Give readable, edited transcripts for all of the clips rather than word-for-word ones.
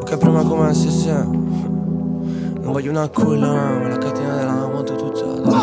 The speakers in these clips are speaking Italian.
Che prima come se non voglio una culla, ma la catena della moto tutta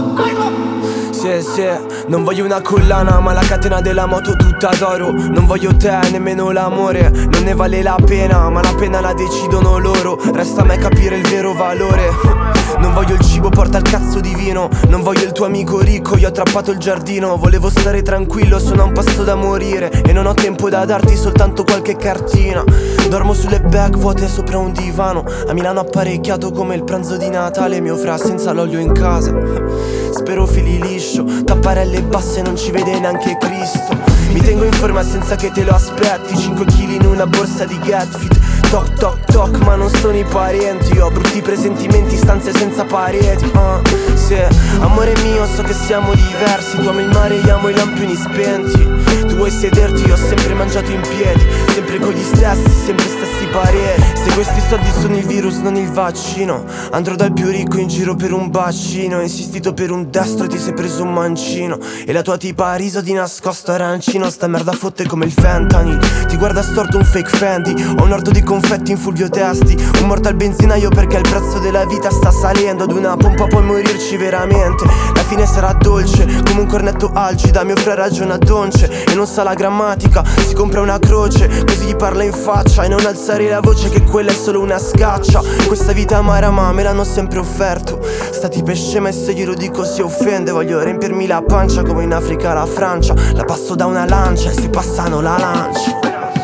sì, non voglio una collana, ma la catena della moto tutta d'oro. Non voglio te, nemmeno l'amore, non ne vale la pena, ma la pena la decidono loro. Resta a me capire il vero valore. Non voglio il cibo, porta il cazzo di vino. Non voglio il tuo amico ricco, io ho attrappato il giardino. Volevo stare tranquillo, sono a un passo da morire e non ho tempo da darti soltanto qualche cartina. Dormo sulle bag vuote sopra un divano. A Milano apparecchiato come il pranzo di Natale. Mio fra senza l'olio in casa, spero fili liscio, tapparelle basse non ci vede neanche Cristo. Mi tengo in forma senza che te lo aspetti. 5 kg in una borsa di Getfit. Toc toc toc ma non sono i parenti. Ho brutti presentimenti, stanze senza pareti. Sì, amore mio so che siamo diversi. Tu ami il mare, io amo i lampioni spenti. Tu vuoi sederti, io ho sempre mangiato in piedi. Sempre con gli stessi, sempre stessi pareri. Se questi soldi sono il virus non il vaccino, andrò dal più ricco in giro per un bacino. Ho insistito per un destro e ti sei preso un mancino. E la tua tipa ha riso di nascosto arancino. Sta merda fotte come il fentanyl. Ti guarda storto un fake Fendi. Ho un orto di confetti in Fulvio Testi. Un morto al benzinaio perché il prezzo della vita sta salendo. Ad una pompa puoi morirci veramente. La fine sarà dolce come un cornetto algida. Mio fratello ragiona donce e non sa la grammatica. Si compra una croce così gli parla in faccia. E non alzare la voce che quella è solo una scaccia. Questa vita amara ma me l'hanno sempre offerto. Stati per scema e se glielo dico si offende. Voglio riempirmi la pancia come in Africa la Francia. La passo da una lancia e se passano la lancia.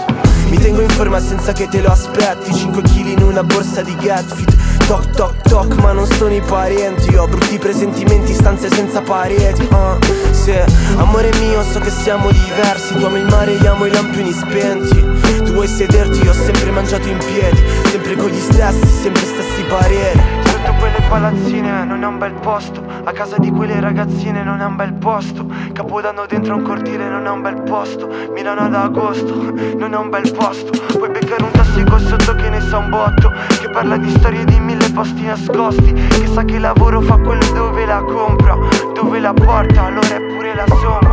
Mi tengo in forma senza che te lo aspetti. 5 kg in una borsa di Getfit. Toc toc toc ma non sono i parenti. Ho brutti presentimenti, stanze senza pareti. Sì, amore mio so che siamo diversi. Tu ami il mare, io amo i lampioni spenti. Tu vuoi sederti, io ho sempre mangiato in piedi. Sempre con gli stessi, sempre stessi pareri. Sotto quelle palazzine non è un bel posto. A casa di quelle ragazzine non è un bel posto. Capodanno dentro un cortile non è un bel posto. Milano ad agosto non è un bel posto. Puoi beccare un tassico sotto che ne sa un botto, che parla di storie di 1000 posti nascosti. Che sa che lavoro fa quello dove la compra, dove la porta, allora è pure la somma.